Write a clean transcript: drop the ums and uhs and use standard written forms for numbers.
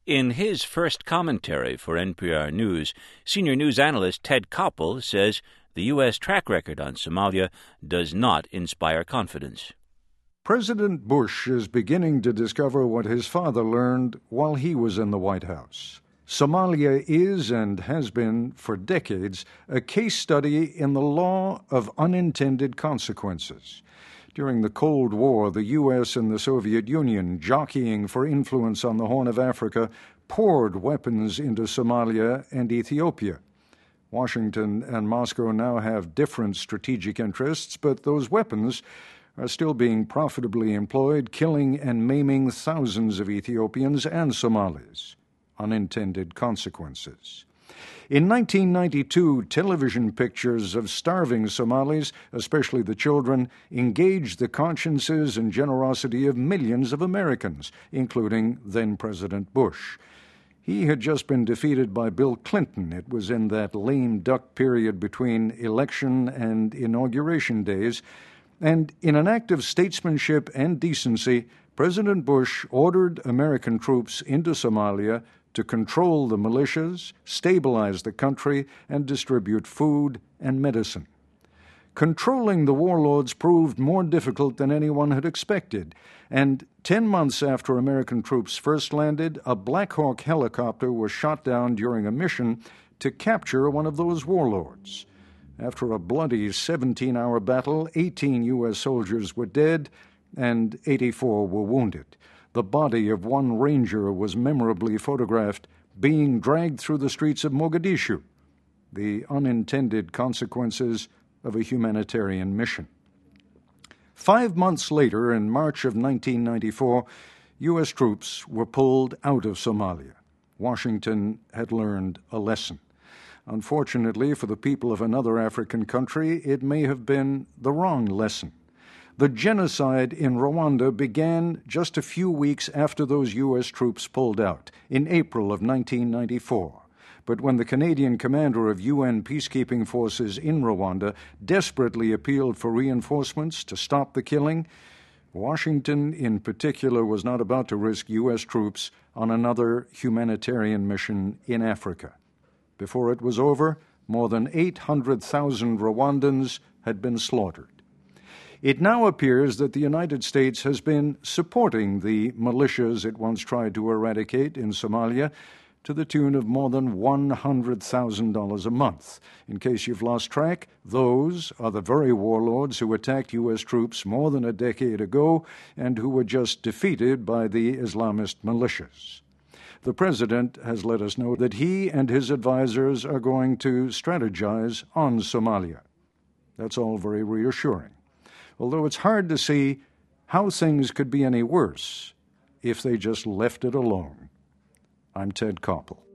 In his first commentary for NPR News, senior news analyst Ted Koppel says the U.S. track record on Somalia does not inspire confidence. President Bush is beginning to discover what his father learned while he was in the White House. Somalia is and has been for decades a case study in the law of unintended consequences. During the Cold War, the U.S. and the Soviet Union, jockeying for influence on the Horn of Africa, poured weapons into Somalia and Ethiopia. Washington and Moscow now have different strategic interests, but those weapons are still being profitably employed, killing and maiming thousands of Ethiopians and Somalis. Unintended consequences. In 1992, television pictures of starving Somalis, especially the children, engaged the consciences and generosity of millions of Americans, including then-President Bush. He had just been defeated by Bill Clinton. It was in that lame duck period between election and inauguration days. And in an act of statesmanship and decency, President Bush ordered American troops into Somalia to control the militias, stabilize the country, and distribute food and medicine. Controlling the warlords proved more difficult than anyone had expected, and 10 months after American troops first landed, a Black Hawk helicopter was shot down during a mission to capture one of those warlords. After a bloody 17-hour battle, 18 U.S. soldiers were dead and 84 were wounded. The body of one ranger was memorably photographed being dragged through the streets of Mogadishu, the unintended consequences of a humanitarian mission. 5 months later, in March of 1994, U.S. troops were pulled out of Somalia. Washington had learned a lesson. Unfortunately for the people of another African country, it may have been the wrong lesson. The genocide in Rwanda began just a few weeks after those U.S. troops pulled out, in April of 1994. But when the Canadian commander of UN peacekeeping forces in Rwanda desperately appealed for reinforcements to stop the killing, Washington in particular was not about to risk U.S. troops on another humanitarian mission in Africa. Before it was over, more than 800,000 Rwandans had been slaughtered. It now appears that the United States has been supporting the militias it once tried to eradicate in Somalia to the tune of more than $100,000 a month. In case you've lost track, those are the very warlords who attacked U.S. troops more than a decade ago and who were just defeated by the Islamist militias. The President has let us know that he and his advisors are going to strategize on Somalia. That's all very reassuring, although it's hard to see how things could be any worse if they just left it alone. I'm Ted Koppel.